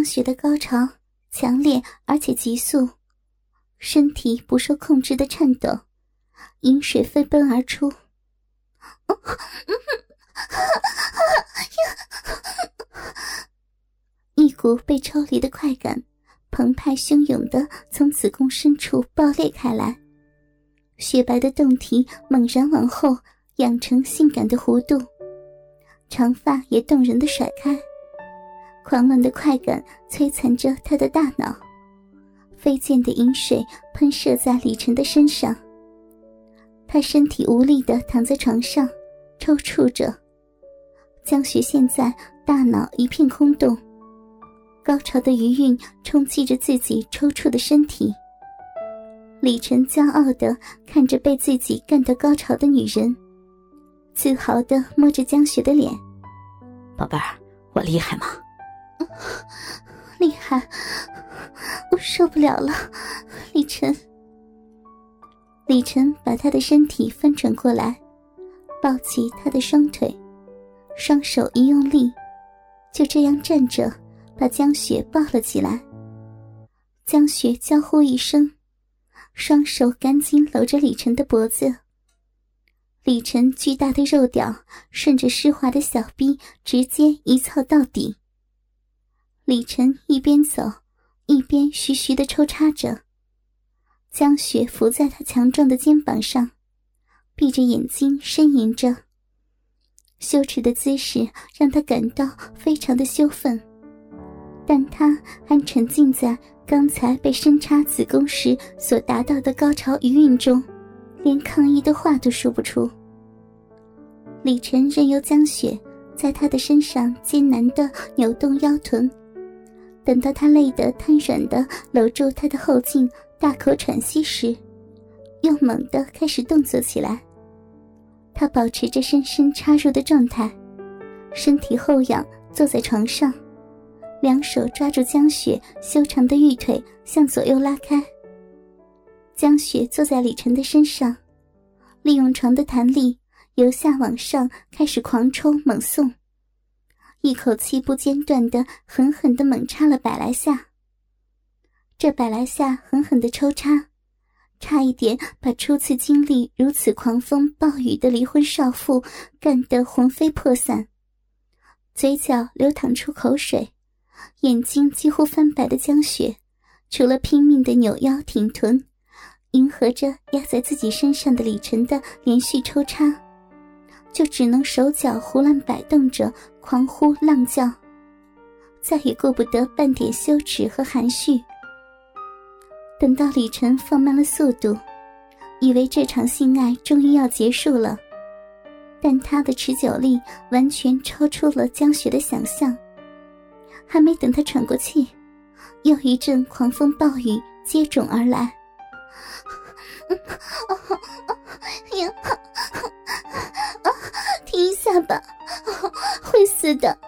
雪的高潮强烈而且急速，身体不受控制的颤抖，饮水飞奔而出。一股被抽离的快感澎湃汹涌地从子宫深处爆裂开来，雪白的胴体猛然往后仰成性感的弧度，长发也动人地甩开，狂乱的快感摧残着他的大脑，飞溅的饮水喷射在李晨的身上。他身体无力地躺在床上抽搐着，江雪现在大脑一片空洞，高潮的余韵冲击着自己抽搐的身体。李晨骄傲地看着被自己干得高潮的女人，自豪地摸着江雪的脸。 宝贝儿，我厉害吗？ 厉害，我受不了了，李晨。李晨把他的身体翻转过来，抱起他的双腿，双手一用力，就这样站着把江雪抱了起来。江雪娇呼一声，双手赶紧搂着李晨的脖子。李晨巨大的肉屌顺着湿滑的小臂直接一操到底。李晨一边走一边徐徐地抽插着，江雪伏在他强壮的肩膀上，闭着眼睛呻吟着。羞耻的姿势让他感到非常的羞愤，但他还沉浸在刚才被深插子宫时所达到的高潮余韵中，连抗议的话都说不出。李晨任由江雪在他的身上艰难地扭动腰臀，等到他累得瘫软地搂住他的后颈大口喘息时，又猛地开始动作起来。他保持着深深插入的状态，身体后仰坐在床上，两手抓住江雪修长的玉腿向左右拉开。江雪坐在李晨的身上，利用床的弹力由下往上开始狂抽猛送，一口气不间断地狠狠地猛插了100来下。这100来下狠狠地抽插，差一点把初次经历如此狂风暴雨的离婚少妇干得魂飞魄散，嘴角流淌出口水，眼睛几乎翻白的江雪除了拼命地扭腰挺臀，迎合着压在自己身上的李晨的连续抽插，就只能手脚胡乱摆动着狂呼浪叫，再也顾不得半点羞耻和含蓄。等到李晨放慢了速度，以为这场性爱终于要结束了，但他的持久力完全超出了江雪的想象。还没等他喘过气，又一阵狂风暴雨接踵而来。停一下吧，会死的，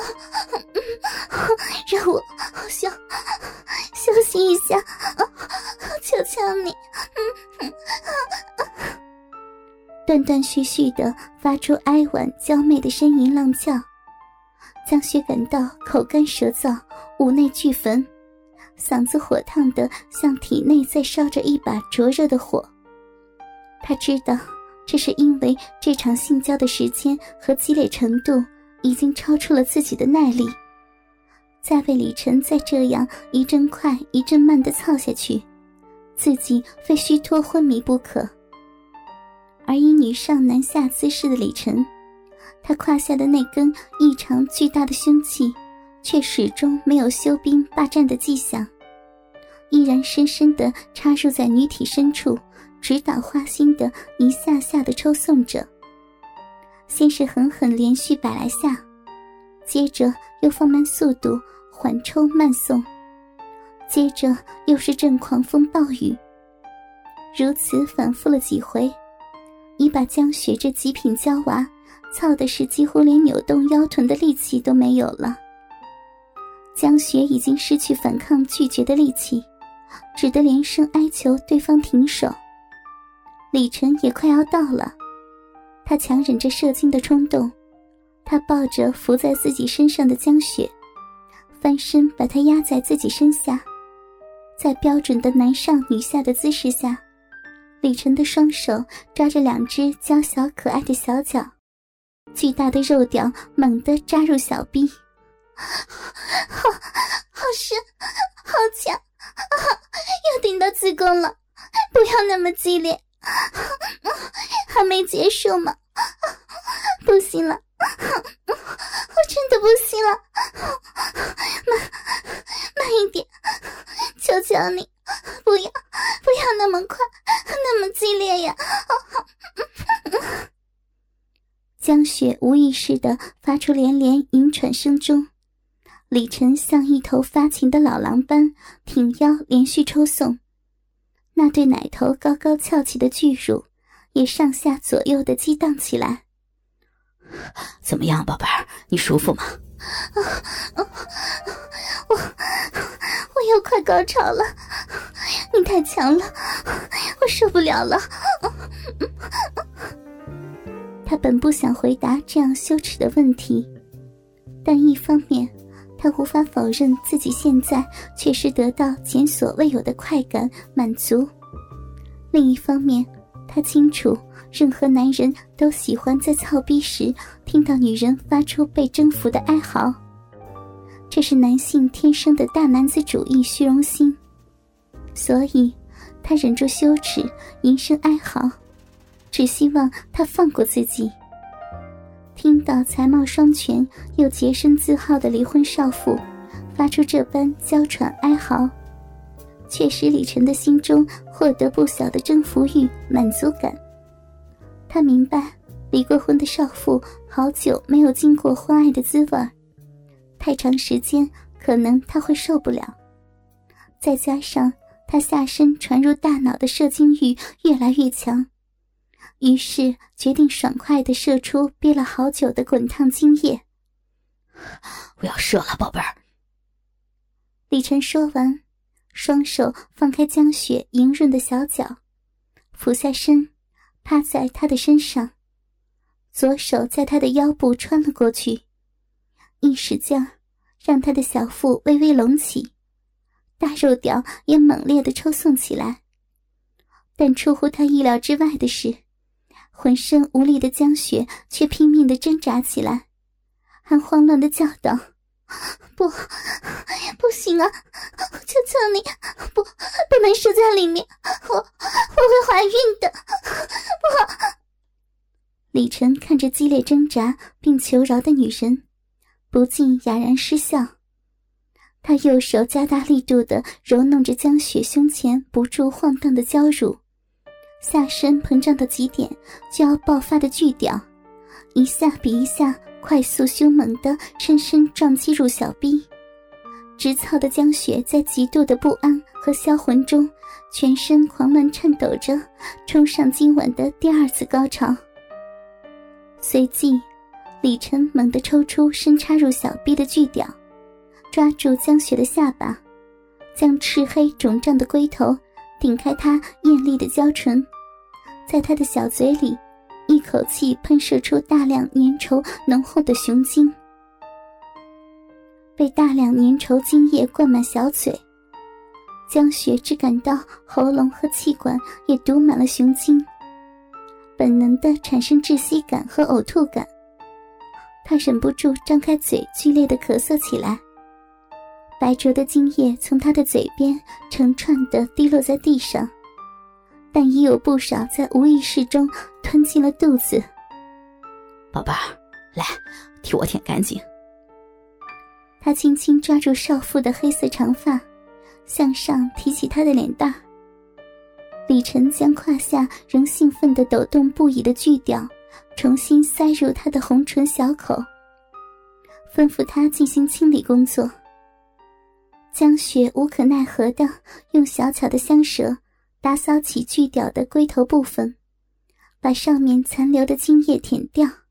让我休息一下，求求你。断断续续地发出哀婉娇媚的呻吟浪叫，江雪感到口干舌燥，五内俱焚，嗓子火烫得像体内在烧着一把灼热的火。他知道这是因为这场性交的时间和激烈程度已经超出了自己的耐力，再被李晨再这样一阵快一阵慢地操下去，自己非虚脱昏迷不可。而以女上男下姿势的李晨，他胯下的那根异常巨大的凶器却始终没有休兵罢战的迹象，依然深深地插入在女体深处，直捣花心的一下下地抽送着。先是狠狠连续100来下，接着又放慢速度缓抽慢送，接着又是阵狂风暴雨。如此反复了几回，已把江雪这极品娇娃操的是几乎连扭动腰臀的力气都没有了。江雪已经失去反抗拒绝的力气，只得连声哀求对方停手。李晨也快要到了，他强忍着射精的冲动，他抱着伏在自己身上的江雪， 翻身把她压在自己身下，在标准的男上女下的姿势下，李晨的双手抓着2只娇小可爱的小脚，巨大的肉屌猛地扎入小臂，好深好强要顶到子宫了，不要那么激烈，还没结束吗？不行了，我真的不行了，慢一点，求求你，不要那么快，那么激烈呀！江雪无意识地发出连连吟喘声中，李晨像一头发情的老狼般挺腰连续抽送，那对奶头高高翘起的巨乳也上下左右地激荡起来。 怎么样，宝贝儿，你舒服吗？ 我又快高潮了，你太强了，我受不了了。他本不想回答这样羞耻的问题，但一方面他无法否认自己现在确实得到前所未有的快感满足，另一方面他清楚任何男人都喜欢在操逼时听到女人发出被征服的哀嚎，这是男性天生的大男子主义虚荣心，所以他忍住羞耻吟声哀嚎，只希望他放过自己。听到才貌双全又洁身自好的离婚少妇发出这般娇喘哀嚎，确实李晨的心中获得不小的征服欲满足感。他明白离过婚的少妇好久没有经过欢爱的滋味，太长时间可能他会受不了，再加上他下身传入大脑的射精欲越来越强，于是决定爽快地射出憋了好久的滚烫精液。 我要射了，宝贝儿。 李晨说完，双手放开江雪莹润的小脚，俯下身趴在她的身上，左手在她的腰部穿了过去，一使劲让她的小腹微微隆起，大肉屌也猛烈地抽送起来。但出乎他意料之外的是，浑身无力的江雪却拼命地挣扎起来，还慌乱地叫道：不行啊，求求你，不能射在里面，我会怀孕的，不。李晨看着激烈挣扎并求饶的女人，不禁哑然失笑。他右手加大力度地揉弄着江雪胸前不住晃荡的娇乳，下身膨胀到极点就要爆发的巨屌，一下比一下快速凶猛地深深撞击入小臂。直操的江雪在极度的不安和销魂中，全身狂乱颤抖着，冲上今晚的第2次高潮。随即李晨猛地抽出深插入小臂的巨屌，抓住江雪的下巴，将赤黑肿胀的龟头顶开她艳丽的娇唇，在她的小嘴里一口气喷射出大量粘稠浓厚的雄精。被大量粘稠精液灌满小嘴，江雪只感到喉咙和气管也堵满了雄精，本能地产生窒息感和呕吐感。她忍不住张开嘴剧烈地咳嗽起来，白浊的精液从她的嘴边成串地滴落在地上，但已有不少在无意识中吞进了肚子。 宝贝儿，来，替我舔干净。 他轻轻抓住少妇的黑色长发，向上提起她的脸蛋。李晨将胯下仍兴奋地抖动不已的巨屌重新塞入她的红唇小口，吩咐她进行清理工作。江雪无可奈何地用小巧的香舌打扫起巨屌的龟头部分，把上面残留的精液舔掉。